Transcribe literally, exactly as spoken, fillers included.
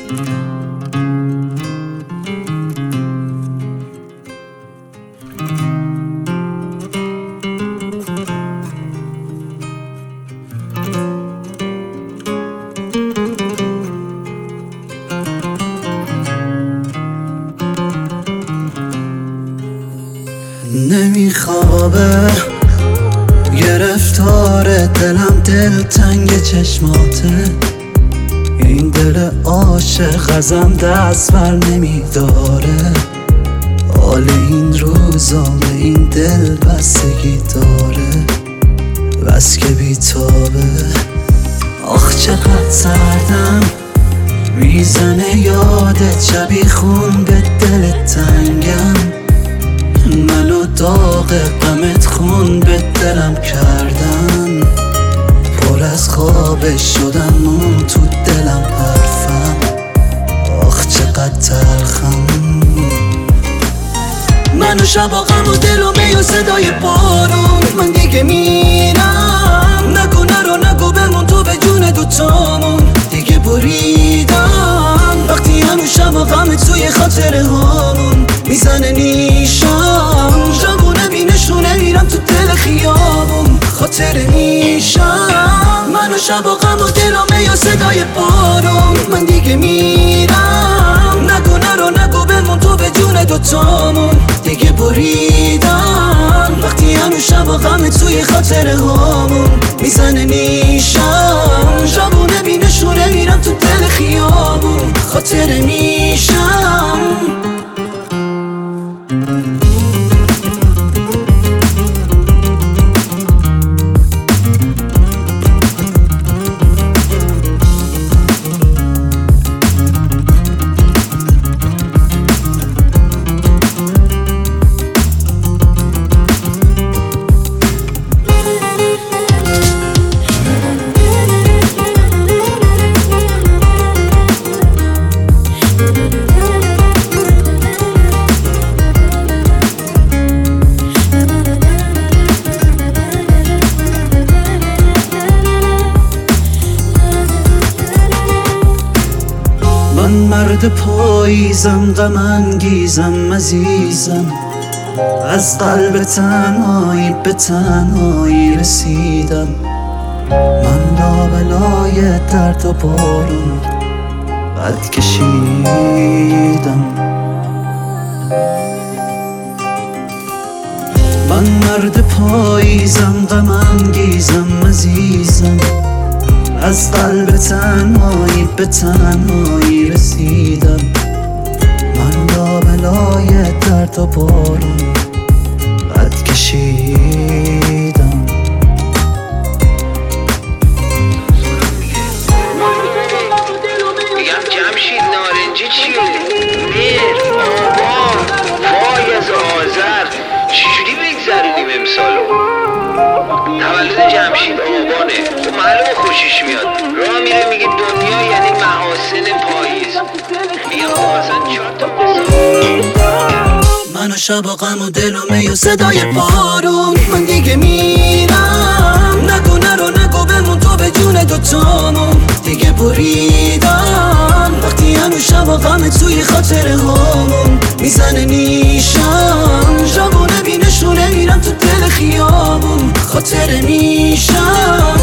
نمیخوابه گرفتار دلم، دل تنگ چشماته، این دل عاشق ازم دست بر نمیداره، حال این روزا به این دل بستگی داره، بس که بیتابه. آخ چقدر سردم میزنه یادت، شبی خون به دل تنگم، منو داغ غمت خون به دلم کردن، پر از خواب شدم مون تو دلم حرفم، آخ چقدر تلخم. منو شبا غم و دل و می و صدای بارون، من دیگه میرم، نگو نرو نگو بمون تو به جون دوتامون، دیگه بریدم وقتی هنو شبا غم توی خاطره هامون میزنه نیشم، جوونه بینشونه میرم تو دل خیابون خاطره میشم. منو شبا غم و دل و می و صدای بارون، من دیگه میرم، نگو نرو نگو بمون تو به جون دوتامون، دیگه بریدم وقتی هنو شبا غم توی خاطره هامون میزنه نیشم، جوونه بینشونه میرم تو دل خیابون خاطره میشم. من مرد پاییزم، غم انگیزم، عزیزم، از قلب تنهایی به تنهایی رسیدم، من لابلای درد و بارون قد کشیدم. من مرد پاییزم، غم انگیزم، عزیزم، از قلب تنهایی به تنهایی رسیدم، من لابلای درد و بارون قد کشیدم. میگم جمشید نارنجی چیه؟ میر، آبان، فایز، آذر، چجوری بگذرونیم امسالو؟ تولد جمشید آبانه، خب معلومه خوشش میاد، راه میره میگه دنیا یعنی محاسن پاییز، میگم خب اصلا چهار تا منو شبا غم و دل و می و صدای بارون، من دیگه میرم، نگو نرو نگو بمون تو به جون دوتامون، دیگه بریدم وقتی هنو شبا غم توی خاطره هامون میزنه نیشم، جوونه بینشونه میرم تو دل خیابون خاطره میشم.